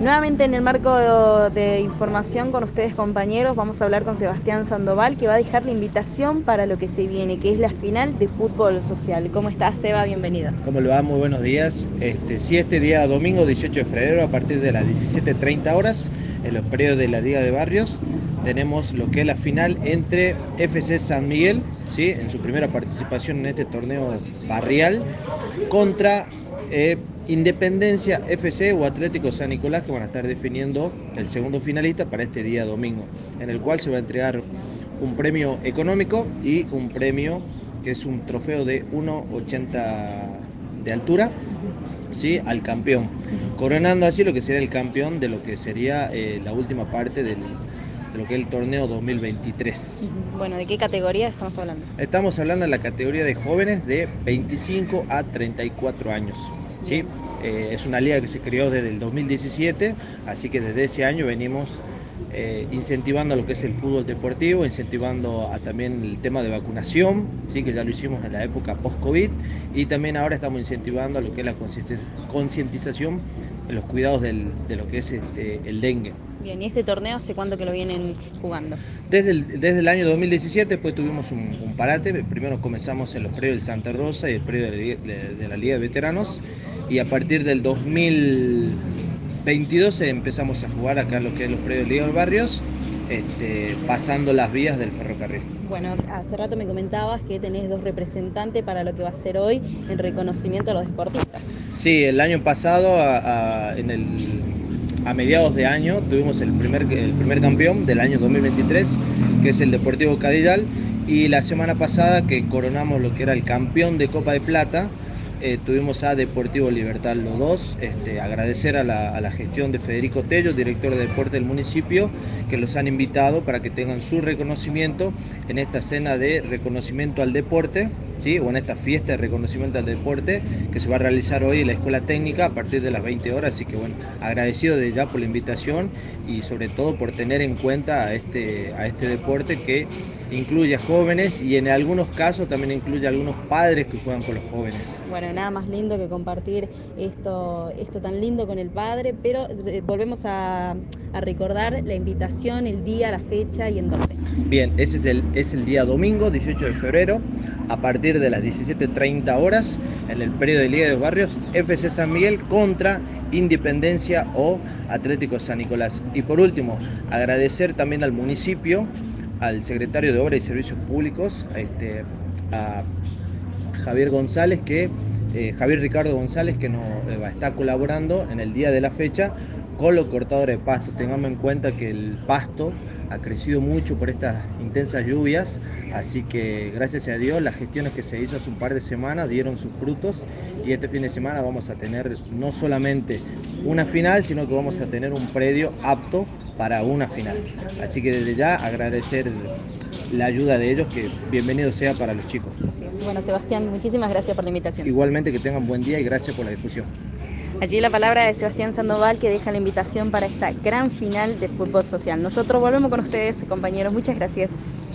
Nuevamente en el marco de información con ustedes, compañeros, vamos a hablar con Sebastián Sandoval, que va a dejar la invitación para lo que se viene, que es la final de fútbol social. ¿Cómo estás, Seba? Bienvenido. ¿Cómo le va? Muy buenos días. Sí, este día domingo 18 de febrero a partir de las 17:30 horas en los predios de la Liga de Barrios tenemos lo que es la final entre FC San Miguel, ¿sí? En su primera participación en este torneo barrial, contra Independencia FC o Atlético San Nicolás, que van a estar definiendo el segundo finalista para este día domingo, en el cual se va a entregar un premio económico y un premio que es un trofeo de 1,80 de altura, ¿sí? Al campeón, coronando así lo que sería el campeón de lo que sería la última parte de lo que es el torneo 2023. Bueno, ¿de qué categoría estamos hablando? Estamos hablando de la categoría de jóvenes de 25 a 34 años, ¿sí? Bien. Es una liga que se creó desde el 2017, así que desde ese año venimos incentivando lo que es el fútbol deportivo, incentivando también el tema de vacunación, ¿sí? Que ya lo hicimos en la época post-COVID, y también ahora estamos incentivando lo que es la concientización en los cuidados de lo que es el dengue. Bien, ¿y este torneo hace cuánto que lo vienen jugando? Desde el año 2017, pues tuvimos un parate. Primero comenzamos en los predios del Santa Rosa y el predio de la Liga de Veteranos. Y a partir del 2022 empezamos a jugar acá en lo que es los predios de Liga de Barrios, pasando las vías del ferrocarril. Bueno, hace rato me comentabas que tenés dos representantes para lo que va a ser hoy en reconocimiento a los deportistas. Sí, el año pasado, a mediados de año, tuvimos el primer campeón del año 2023, que es el Deportivo Cadillal, y la semana pasada que coronamos lo que era el campeón de Copa de Plata, tuvimos a Deportivo Libertad los dos. Agradecer a la gestión de Federico Tello, director de deporte del municipio, que los han invitado para que tengan su reconocimiento en esta cena de reconocimiento al deporte, ¿sí? O en esta fiesta de reconocimiento al deporte que se va a realizar hoy en la Escuela Técnica a partir de las 20 horas. Así que bueno, agradecido desde ya por la invitación y sobre todo por tener en cuenta a este deporte que incluye a jóvenes y en algunos casos también incluye a algunos padres que juegan con los jóvenes. Bueno, nada más lindo que compartir esto tan lindo con el padre, pero volvemos a recordar la invitación, el día, la fecha y en dónde. Bien, ese es el día domingo 18 de febrero a partir de las 17:30 horas en el predio de Liga de Barrios, FC San Miguel contra Independencia o Atlético San Nicolás. Y por último, agradecer también al municipio, al secretario de Obras y Servicios Públicos, a Javier González, Javier Ricardo González, que nos está colaborando en el día de la fecha con los cortadores de pasto. Tengamos en cuenta que el pasto ha crecido mucho por estas intensas lluvias, así que gracias a Dios las gestiones que se hizo hace un par de semanas dieron sus frutos y este fin de semana vamos a tener no solamente una final, sino que vamos a tener un predio apto para una final. Así que desde ya agradecer la ayuda de ellos, que bienvenido sea para los chicos. Así es. Bueno, Sebastián, muchísimas gracias por la invitación. Igualmente, que tengan buen día y gracias por la difusión. Allí la palabra de Sebastián Sandoval, que deja la invitación para esta gran final de fútbol social. Nosotros volvemos con ustedes, compañeros. Muchas gracias.